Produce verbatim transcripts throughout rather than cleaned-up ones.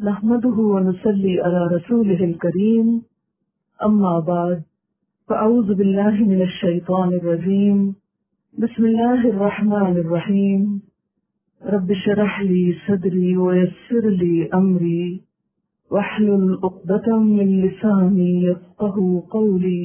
نحمده ونصلي على رسوله الكريم أما بعد فأعوذ بالله من الشيطان الرجيم بسم الله الرحمن الرحيم رب اشرح لي صدري ويسر لي أمري واحلل عقدة من لساني يفقهوا قولي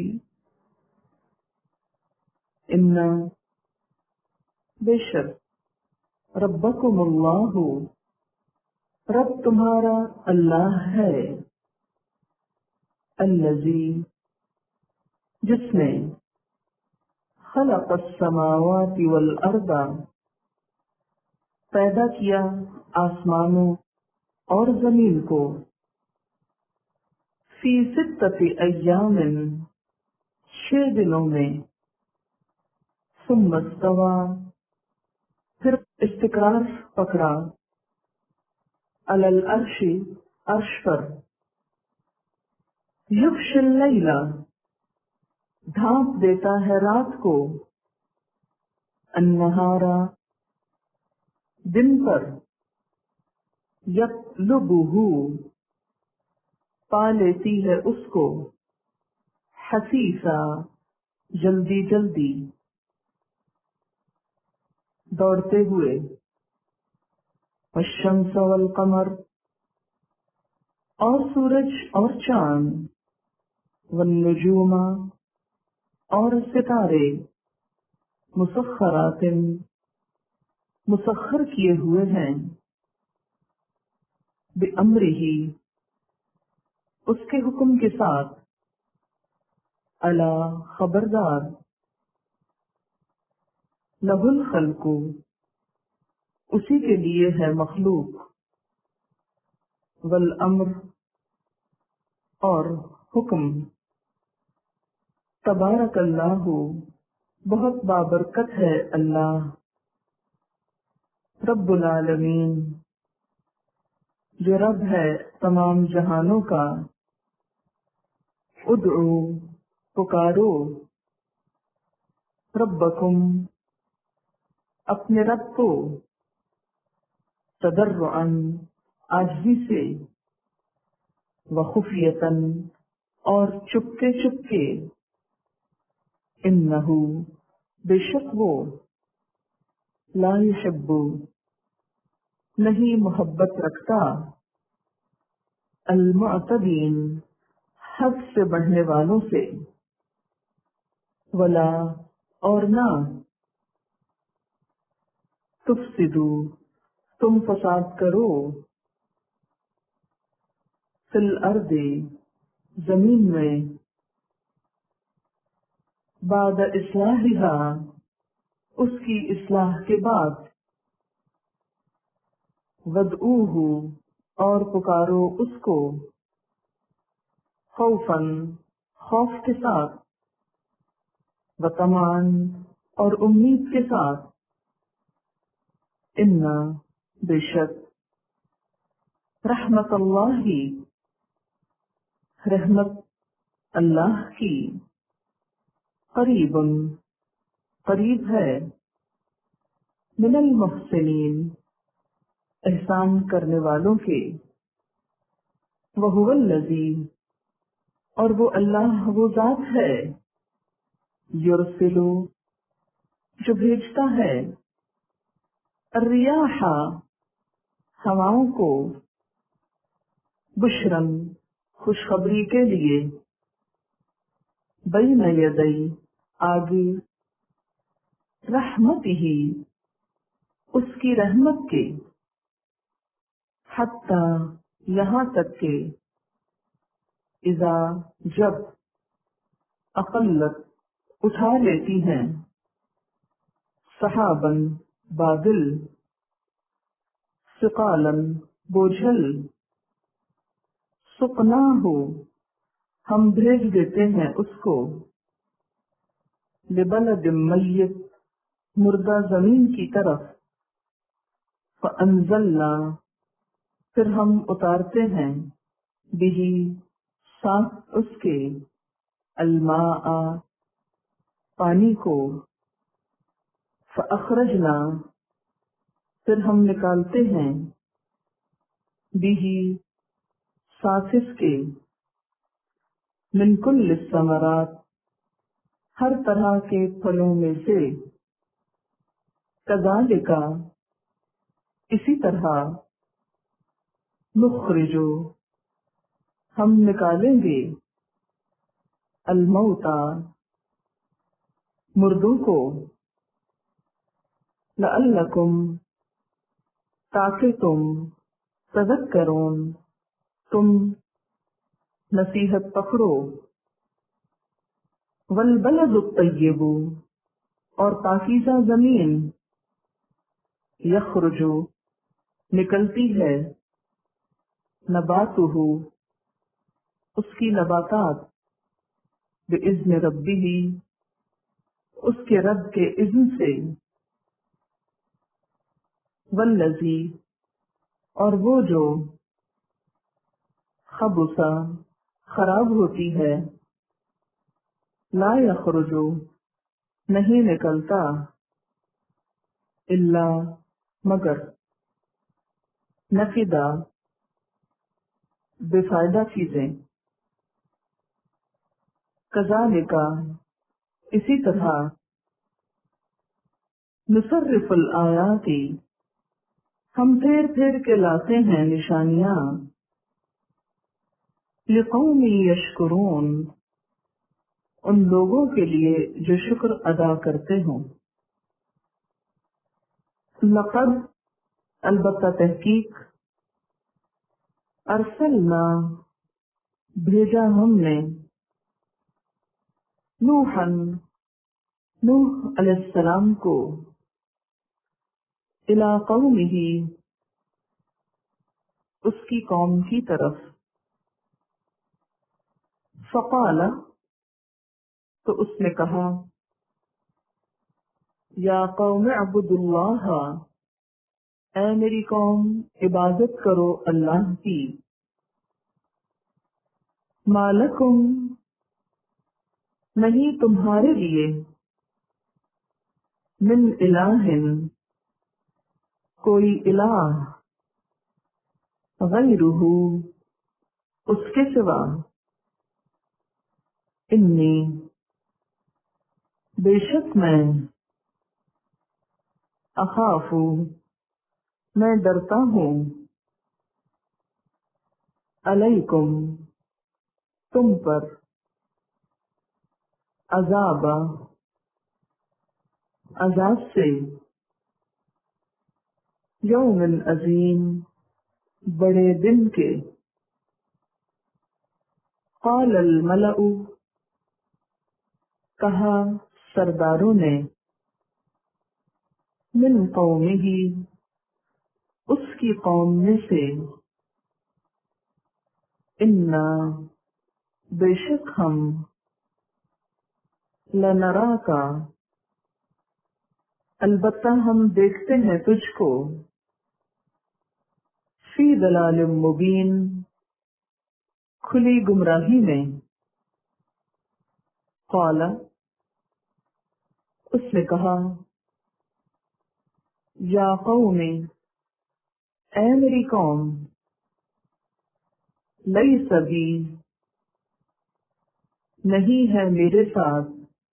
إن بے شک ربکم اللہ رب تمہارا اللہ ہے، الذی جس نے خلق السماوات والارض پیدا کیا آسمانوں اور زمین کو، فی ستۃ ایام چھ دنوں میں، ثم استوی پھر استقرار پکڑا، علی العرش عرش پر، یغشی اللیل ڈھانپ دیتا ہے رات کو، النہار دن پر، یطلبہ پا لیتی ہے اس کو، حثیثا جلدی جلدی، دوڑتے ہوئے، والشمس والقمر اور سورج اور چاند، والنجوم اور ستارے، مسخرات مسخر کیے ہوئے ہیں، بامرہ اس کے حکم کے ساتھ، الا خبردار، لہ الخلق اسی کے لیے ہے مخلوق، والامر اور حکم، تبارک اللہ بہت بابرکت ہے اللہ، رب العالمین جو رب ہے تمام جہانوں کا، ادعو پکارو، ربکم اپنے رب کو، تضرعا عاجزی سے، وخفیۃ اور چپکے چپکے، انہ بے شک وہ، لا یحب نہیں محبت رکھتا، المعتدین حد سے بڑھنے والوں سے، ولا اور نہ، تفسدو تم فساد کرو، فی الارض زمین میں، بعد اصلاحہا اس کی اصلاح کے بعد، ودعوہ اور پکارو اس کو، خوفاً خوف کے ساتھ، وطمعاً اور امید کے ساتھ، ان بے شک رحمت اللہ رحمت اللہ کی، قریب قریب ہے، من المحسنین احسان کرنے والوں کے، وہو الذی اور وہ اللہ وہ ذات ہے، یرسلو جو بھیجتا ہے، الریاح ہواؤں کو، بشرن خوشخبری کے لیے، بین یدی آگے، رحمتہ اس کی رحمت کے، حتی یہاں تک کہ، اذا جب، اقلت اٹھا لیتی ہیں، سحاباً بادل، ثقالاً بوجھل، سقناہ ہم بھیج دیتے ہیں اس کو، لبلد میت مردہ زمین کی طرف، فانزلنا پھر ہم اتارتے ہیں، بہ ساتھ اس کے، الماء پانی کو، فاخرجنا پھر ہم نکالتے ہیں، بہ ساتھ اس کے من کل الثمرات ہر طرح کے پھلوں میں سے، کذالک اسی طرح، نخرجو ہم نکالیں گے، الموتى مردوں کو، لعلکم تاکہ تم، تذکرون تم نصیحت پکڑو، والبلد الطیب اور پاکیزہ زمین، یخرجو نکلتی ہے، نباتہ اس کی نباتات، بإذن ربہ اس کے رب کے اذن سے، والذی اور وہ جو، خبث خراب ہوتی ہے، لا یخرج نہیں نکلتا، الا مگر، نفدا بے فائدہ چیزیں، کذالک اسی طرح، نصرف الآیات ہم پھیر پھیر کے لاتے ہیں نشانیاں، لقوم یشکرون ان لوگوں کے لیے جو شکر ادا کرتے ہوں، لقد البتہ تحقیق، ارسلنا بھیجا ہم نے، نوحا نوح علیہ السلام کو، الی قومہ اس کی قوم کی طرف، فقال تو اس نے کہا، یا قوم اعبدوا اللہ اے میری قوم عبادت کرو اللہ کی، ما لکم نہیں تمہارے لیے، من الہ کوئی الہ، غیرہ اس کے سوا، انی بے شک میں، اخاف میں ڈرتا ہوں، علیکم تم پر، عذاب عذاب سے، یوم عظیم بڑے دن کے، قال الملأ کہا سرداروں نے، من قومہ اس کی قوم میں سے، انا بے شک ہم، لنراک البتہ ہم دیکھتے ہیں تجھ کو، فی ضلال مبین کھلی گمراہی میں، قال اس نے کہا، یا قوم اے میری قوم، لیس بی نہیں ہے میرے ساتھ،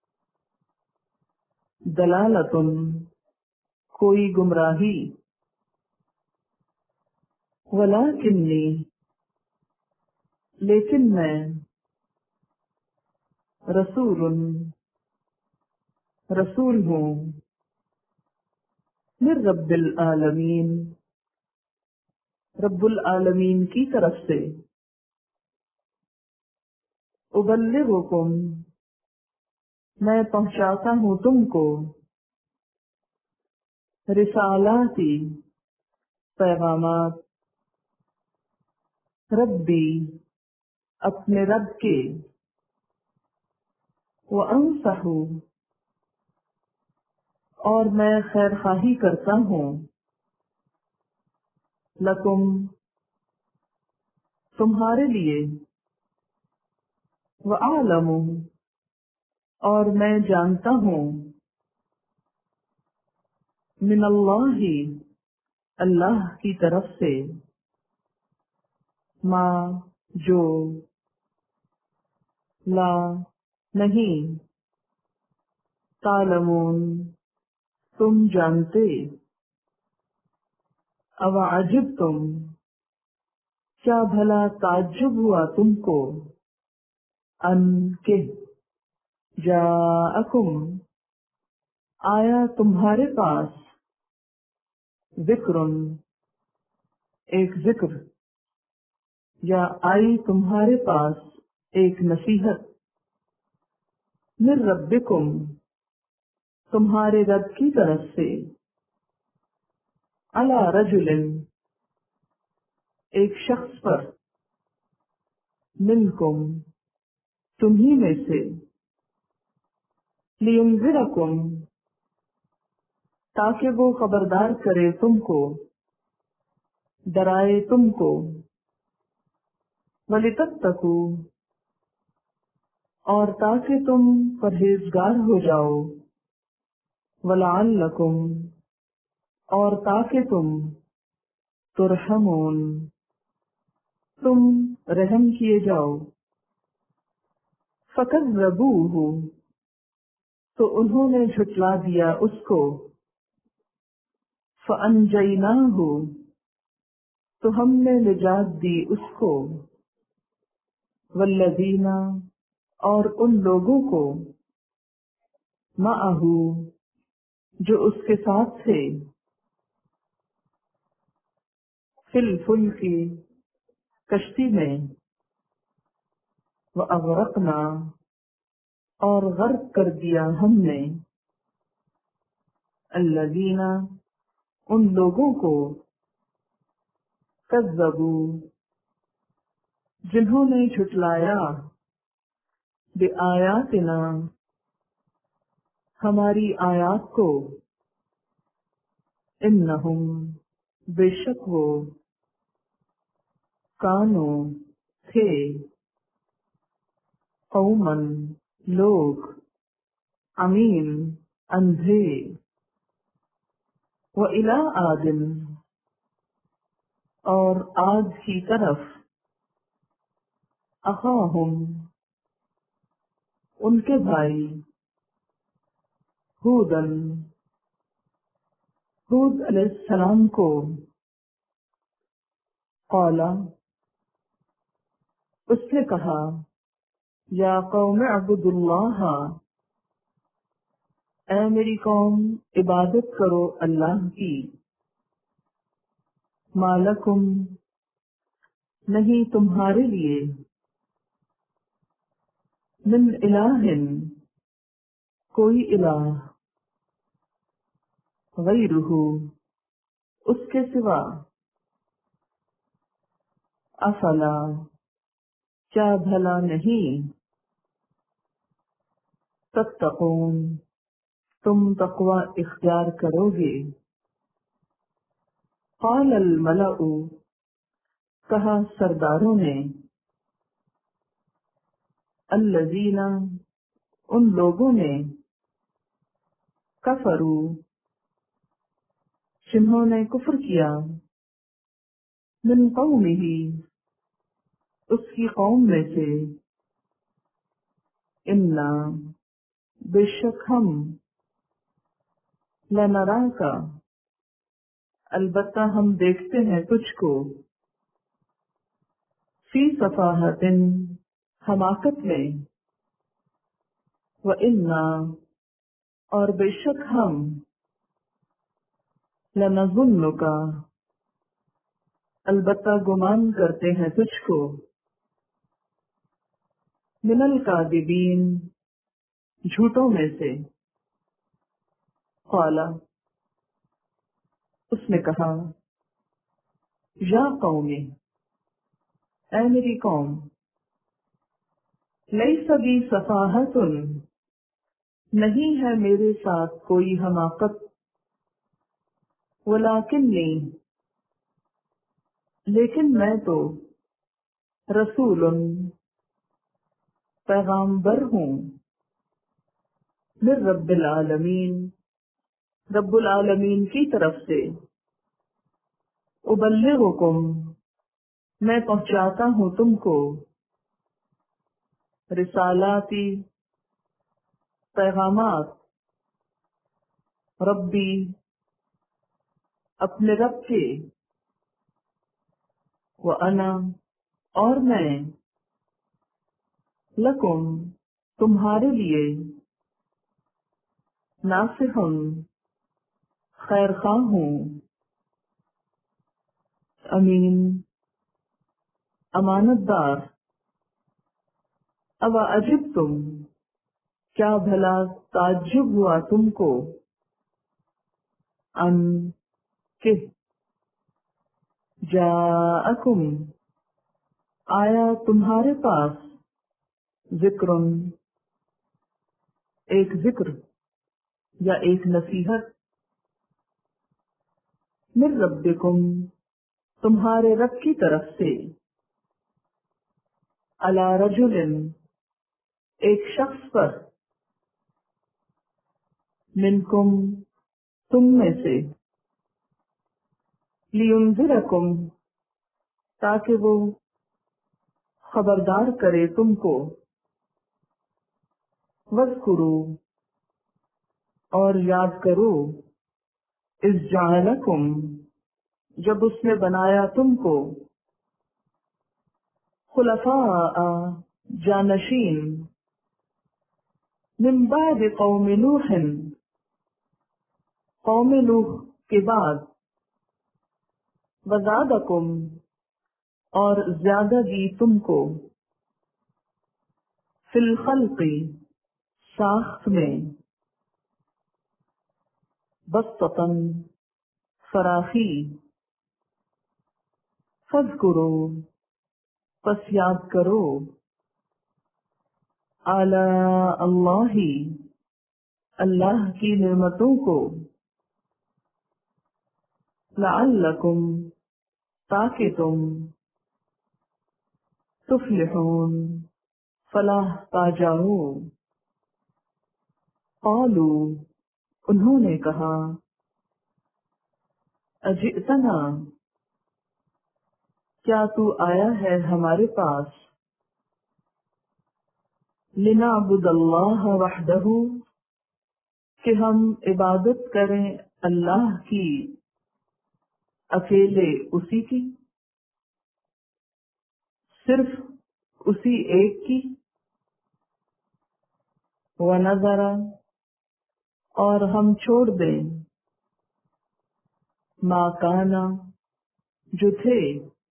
دلالتن کوئی گمراہی، ولکنی لیکن میں، رسول رسول ہوں، من رب العالمین رب العالمین کی طرف سے، ابلغکم میں پہنچاتا ہوں تم کو، رسالاتی پیغامات، ربی اپنے رب کے، وانصح اور میں خیر خواہی کرتا ہوں، لکم تمہارے لیے، وَأَعْلَمُ اور میں جانتا ہوں، من اللہ اللہ کی طرف سے، ما جو لا نہیں تعلمون تم جانتے اواعجبتم کیا بھلا تعجب ہوا تم کو ان کے جاءکم آیا تمہارے پاس ذکر ایک ذکر یا آئی تمہارے پاس ایک نصیحت من ربکم تمہارے رب کی طرف سے علی رجل ایک شخص پر منکم تمہیں میں سے لینذرکم تاکہ وہ خبردار کرے تم کو ڈرائے تم کو وَلِتَتَّقُوا اور تاکہ تم پرہیزگار ہو جاؤ وَلَعَلَّكُمْ اور تاکہ تم ترحمون تم رحم کیے جاؤ فَكَذَّبُوهُ تو انہوں نے جھٹلا دیا اس کو فَأَنْجَيْنَاهُ تو ہم نے نجات دی اس کو وَالَّذِينَ اور ان لوگوں کو مَعَهُ جو اس کے ساتھ تھے فِي الْفُلْكِ کشتی میں وَأَغْرَقْنَا اور غرق کر دیا ہم نے الَّذِينَ ان لوگوں کو کذبوا جنہوں نے جھٹلایا بِآیاتنا ہماری آیات کو انہم بے شک وہ کانو تھے قومن لوگ عمین اندھے وَإِلَىٰ عَادٍ اور عاد کی طرف اخاہم ان کے بھائی ہودن ہود علیہ السلام کو قال اس نے کہا یا قوم اعبدوا اللہ اے میری قوم عبادت کرو اللہ کی ما لکم نہیں تمہارے لیے من الہ کوئی الہ غیرہ اس کے سوا افلا کیا بھلا نہیں تتقون تم تقوی اختیار کرو گے قال الملأ کہا سرداروں نے الذین ان لوگوں نے کفروا جنہوں نے کفر کیا من قومہ اس کی قوم میں سے انا بے شک ہم لنراک البتہ ہم دیکھتے ہیں تجھ کو فی صفاحت حماقت میں وَإِنَّا اور بے شک ہم لنظنک البتہ گمان کرتے ہیں تجھ کو من الکاذبین جھوٹوں میں سے قال اس نے کہا یا قوم اے میری قوم لیس بی صفاحت نہیں ہے میرے ساتھ کوئی حماقت ولیکنی لیکن میں تو رسول پیغامبر ہوں من رب العالمین رب العالمین کی طرف سے ابلغکم میں پہنچاتا ہوں تم کو رسالاتی پیغامات ربی اپنے رب کے وَأَنَا اور میں لکم تمہارے لیے ناصح خیر خواہ ہوں امین امانت دار اب عجب تم کیا بھلا تعجب ہوا تم کو ان کہ جاءکم آیا تمہارے پاس ذکر ایک ذکر یا ایک نصیحت من ربکم تمہارے رب کی طرف سے علی رجل ایک شخص پر منکم تم میں سے لینذرکم تاکہ وہ خبردار کرے تم کو وذکروا اور یاد کرو اذ جعلکم جب اس نے بنایا تم کو خلفاء جانشین من بعد قوم نوح قوم نوح کے بعد وزادکم اور زیادہ دی تم کو فی الخلق ساخت میں بسطتاً فراخی فاذکروا پس یاد کرو آلاء اللہ اللہ کی نعمتوں کو لعلکم تاکہ تم تفلحون فلاح پا جاؤ قالوا انہوں نے کہا اجئتنا کیا تو آیا ہے ہمارے پاس لنعبد اللہ وحدہ کہ ہم عبادت کریں اللہ کی اکیلے اسی کی صرف اسی ایک کی ونذر اور ہم چھوڑ دیں ما کانا جو تھے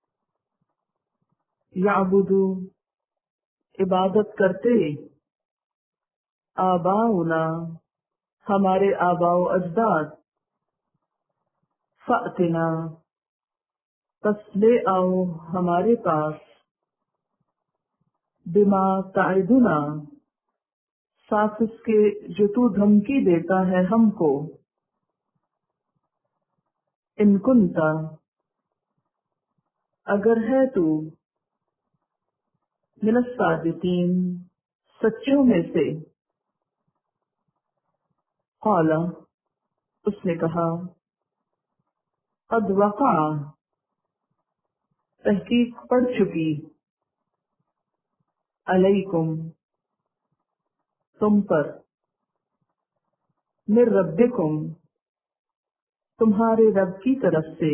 یعبدو عبادت کرتے آباؤنا ہمارے آباء و اجداد فأتنا پس لے آؤ ہمارے پاس بما تعدنا ساتھ اس کے جو تو دھمکی دیتا ہے ہم کو ان کنتا اگر ہے تو من الصادقین سچوں میں سے قال اس نے کہا قد وقع تحقیق پڑ چکی علیکم تم پر من ربکم تمہارے رب کی طرف سے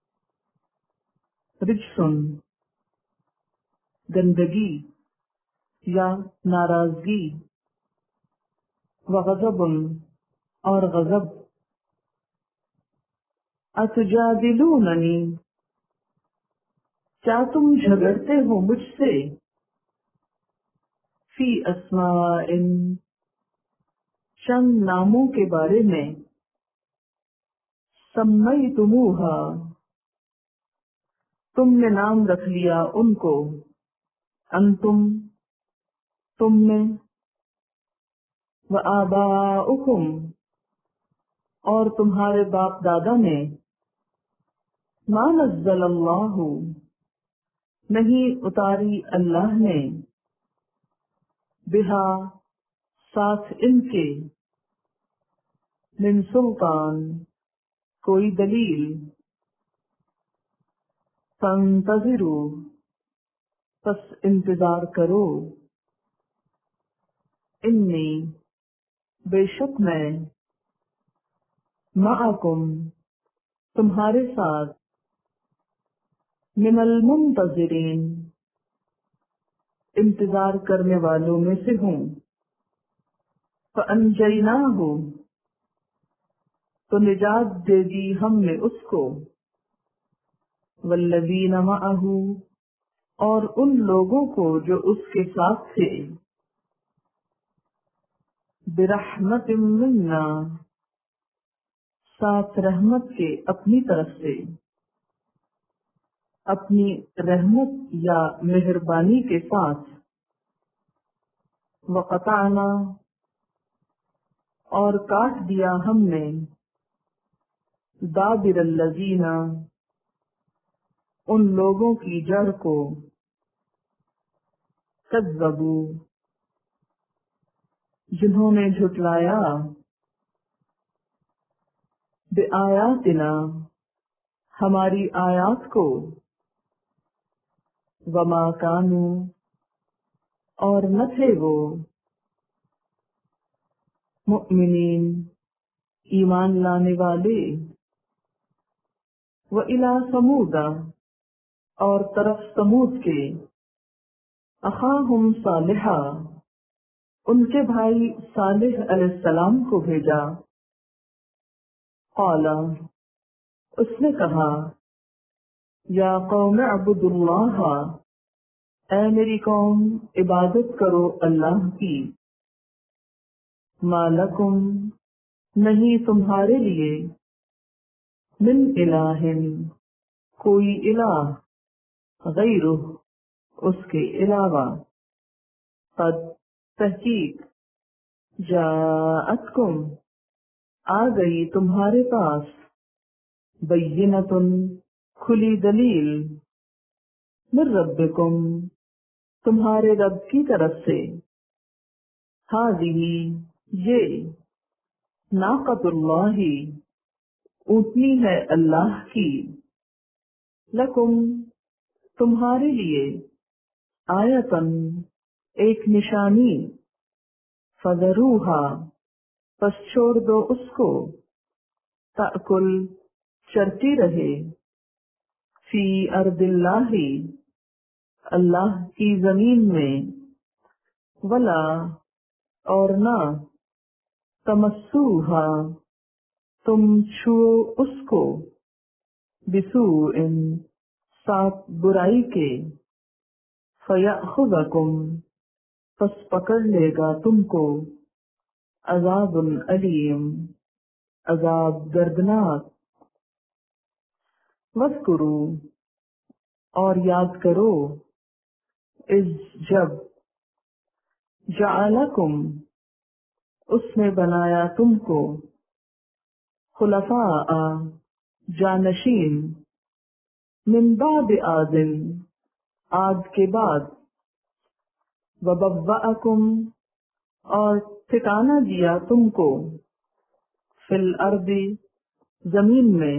رجسن گندگی یا ناراضگی وغضب اور غضب اتجادلوننی کیا تم جھگڑتے ہو مجھ سے فی اسماء چند ناموں کے بارے میں سمیتموہا تم نے نام رکھ لیا ان کو انتم تم میں وآباؤکم اور تمہارے باپ دادا نے ما نزل اللہ نہیں اتاری اللہ نے بہا ساتھ ان کے من سلطان کوئی دلیل فانتظروا، پس انتظار کرو، انی، بے شک میں، معکم، تمہارے ساتھ، من المنتظرین، انتظار کرنے والوں میں سے ہوں۔ فانجیناہ، تو نجات دے دی ہم نے اس کو، والذین معہ، اور ان لوگوں کو جو اس کے ساتھ تھے، برحمت منا، ساتھ رحمت کے اپنی طرف سے، اپنی رحمت یا مہربانی کے ساتھ، وقطعنا، اور کاٹ دیا ہم نے، دابر الذین، ان لوگوں کی جڑ کو، کذبوا، جنہوں نے جھٹلایا، بآیاتنا، ہماری آیات کو، وما کانوا، اور نہ تھے وہ، مؤمنین، ایمان لانے والے، وإلی ثمود، اور طرف سمود کے، اخاہم صالحا، ان کے بھائی صالح علیہ السلام کو بھیجا، قال، اس نے کہا، یا قوم اعبدوا اللہ، اے میری قوم، عبادت کرو اللہ کی، ما لکم، نہیں تمہارے لیے، من الہ، کوئی الہ، غیرہ، اس کے علاوہ، قد، تحقیق، جاءتکم، آ گئی تمہارے پاس، بینۃ، کھلی دلیل، من ربکم، تمہارے رب کی طرف سے، ہذہ، یہ، ناقۃ اللہ، اونٹنی ہے اللہ کی، لکم، تمہارے لیے، آیتن، ایک نشانی، فذروہا، پس چھوڑ دو اس کو، تأکل، چرتی رہے، فی ارض اللہ، اللہ کی زمین میں، ولا، اور نہ، تمسوہا، تم چھو اس کو، بسوء، ساتھ برائی کے، فیأخذکم، پس پکڑ لے گا تم کو، عذاب علیم، عذاب دردناک، واذکروا، اور یاد کرو، اذ، جب، جعلکم، اس نے بنایا تم کو، خلفاء، جانشین، من بعد عاد، عاد کے بعد، وبوأکم، اور ٹھکانہ دیا تم کو، فی الارض، زمین میں،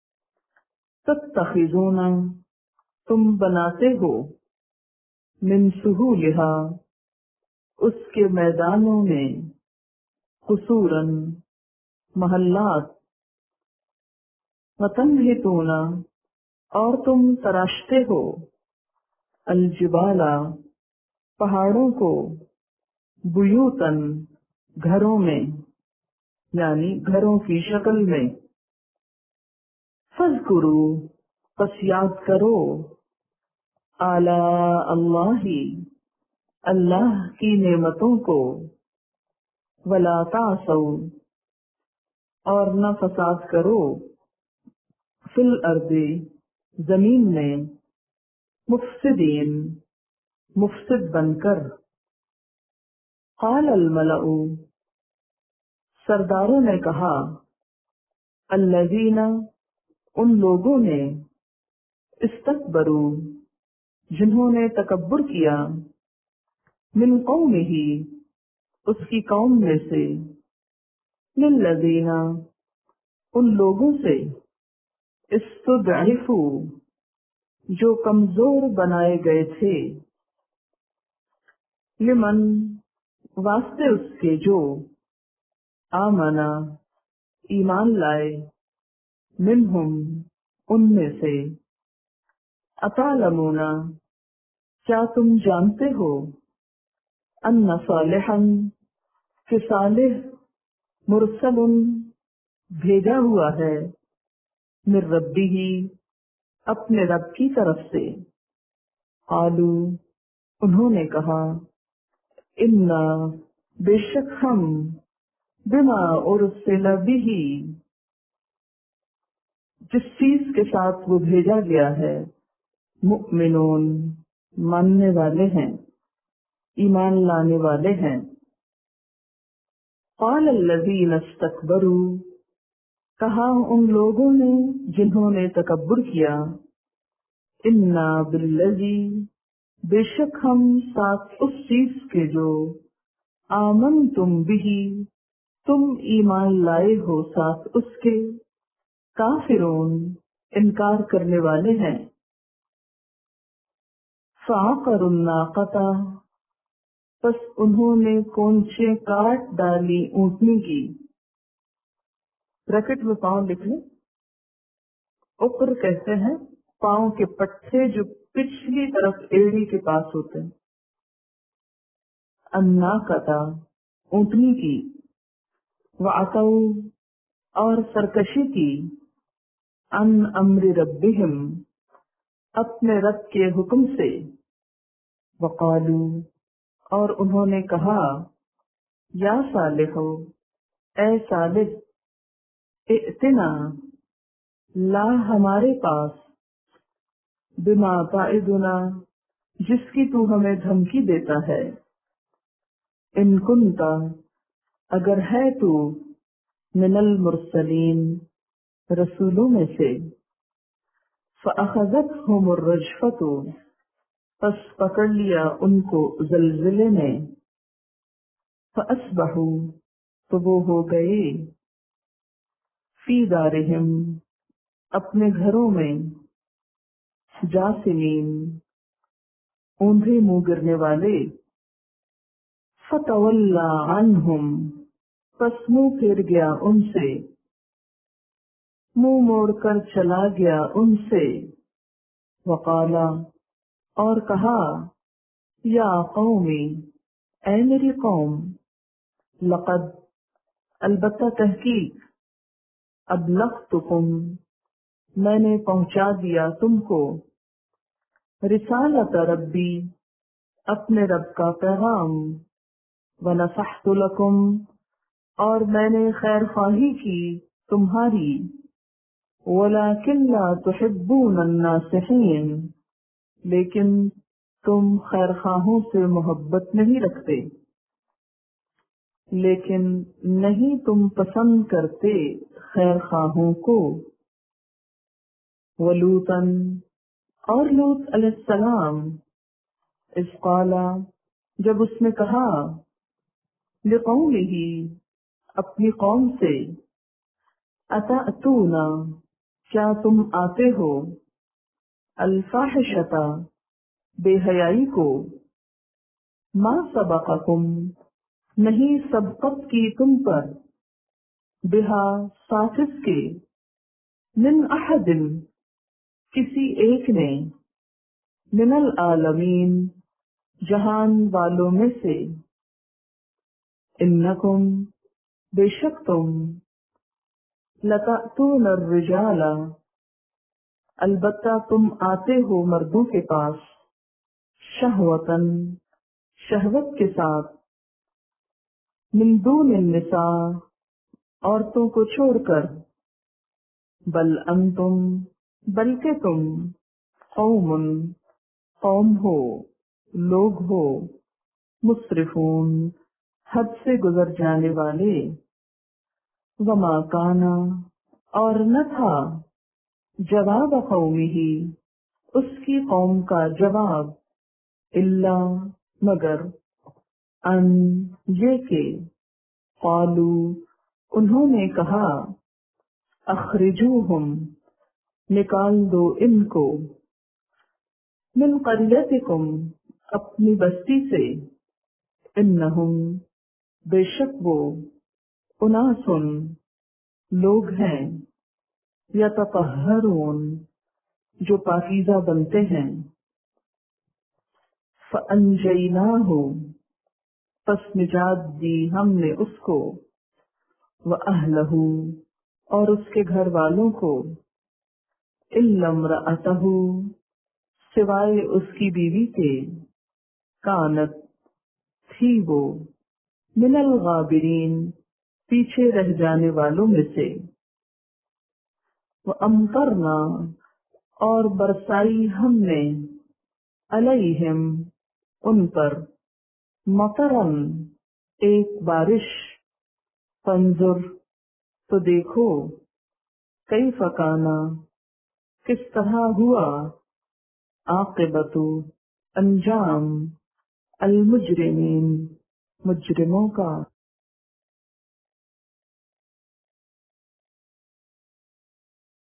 تتخذون، تم بناتے ہو، من سہولہا، اس کے میدانوں میں، قصوراً، محلات، وتنحتون، اور تم تراشتے ہو، الجبال، پہاڑوں کو، بیوتن، گھروں میں، یعنی گھروں کی شکل میں، فاذکروا، پس یاد کرو، آلاء اللہ، اللہ کی نعمتوں کو، ولا تعثوا، اور نہ فساد کرو، فی الارض، زمین میں، مفسدین، مفسد بن کر، قال الملأ، سرداروں نے کہا، الذین، ان لوگوں نے، استکبروا، جنہوں نے تکبر کیا، من قومہ، اس کی قوم میں سے، للذین، ان لوگوں سے، استضعفوا، جو کمزور بنائے گئے تھے، لمن واسطے اس کے جو آمنا ایمان لائے، منہم ان میں سے، اتعلمون کیا تم جانتے ہو، ان صالحا کہ صالح مرسل بھیجا ہوا ہے، من ربہ اپنے رب کی طرف سے، قالو انہوں نے کہا، انا بے شک ہم، بما ارسل بہ جس چیز کے ساتھ وہ بھیجا گیا ہے، مؤمنون ماننے والے ہیں، ایمان لانے والے ہیں۔ قال الذین استکبروا کہا ان لوگوں نے جنہوں نے تکبر کیا، انا بالذی بے شک ہم ساتھ اس چیز کے جو آمنتم بہ تم ایمان لائے ہو ساتھ اس کے، کافرون انکار کرنے والے ہیں۔ فعقروا الناقۃ پس انہوں نے کونچے کاٹ ڈالی اونٹنی کی، بریکٹ میں پاؤں لکھ لیں، اقر کہتے ہیں پاؤں کے پٹھے جو پچھلی طرف ایڑی کے پاس ہوتے ہیں، الناقۃ اونٹنی کی، وعتوا اور سرکشی کی، عن امر ربہم اپنے رب کے حکم سے، وقالو اور انہوں نے کہا، یا صالح اے صالح، ائتنا لا ہمارے پاس، بما تعدنا جس کی تو ہمیں دھمکی دیتا ہے، ان کنتا اگر ہے تو، من المرسلین رسولوں میں سے، فأخذتهم الرجفة پس پکڑ لیا ان کو زلزلے نے، فأصبحوا تو وہ ہو گئے، فی دارہم اپنے گھروں میں، جاثمین اوندھے منہ گرنے والے، فتولی عنہم پس منہ پھیر گیا ان سے، منہ موڑ کر چلا گیا ان سے، وقالا اور کہا، یا قومی اے میری قوم، لقد البتہ تحقیق، ابلغتکم میں نے پہنچا دیا تم کو، رسالت ربی اپنے رب کا پیغام، ونصحت لکم اور میں نے خیر خواہی کی تمہاری، ولکن لا تحبون الناصحین لیکن تم خیر خواہوں سے محبت نہیں رکھتے، لیکن نہیں تم پسند کرتے خیر خواہوں کو۔ ولوطن اور لوط علیہ السلام، اذ قالا جب اس نے کہا، لقومہ اپنی قوم سے، اتأتون کیا تم آتے ہو، الفاحشۃ بے حیائی کو، ما سبقکم نہیں سبقت کی تم پر، بہا ساتھ اس کے، من احد کسی ایک نے، من العالمین جہان والوں میں سے، انکم بے شک تم، لتأتون الرجال البتہ تم آتے ہو مردوں کے پاس، شہوتاً شہوت کے ساتھ، من دون النساء عورتوں کو چھوڑ کر، بل انتم بلکہ تم، قوم قوم ہو، لوگ ہو، مسرفون حد سے گزر جانے والے، وما کانا اور نہ تھا، جواب قومہ اس کی قوم کا جواب، الا مگر، ان یہ کہ، قالو انہوں نے کہا، اخرجوہم نکال دو ان کو، من قریتکم اپنی بستی سے، انہم بے شک وہ، اناسن لوگ ہیں، یتطہرون جو پاکیزہ بنتے ہیں، فانجیناہ پس نجات دی ہم نے اس کو، وَأَهْلَهُ اور اس کے گھر والوں کو، إِلَّا امْرَأَتَهُ سوائے اس کی بیوی کے، کانت تھی وہ، من الغابرین پیچھے رہ جانے والوں میں سے، وَأَمْطَرْنَا اور برسائی ہم نے، علیہم ان پر، مطرن ایک بارش، فانظر تو دیکھو، کیف کان کس طرح ہوا، عاقبت انجام، المجرمین مجرموں کا۔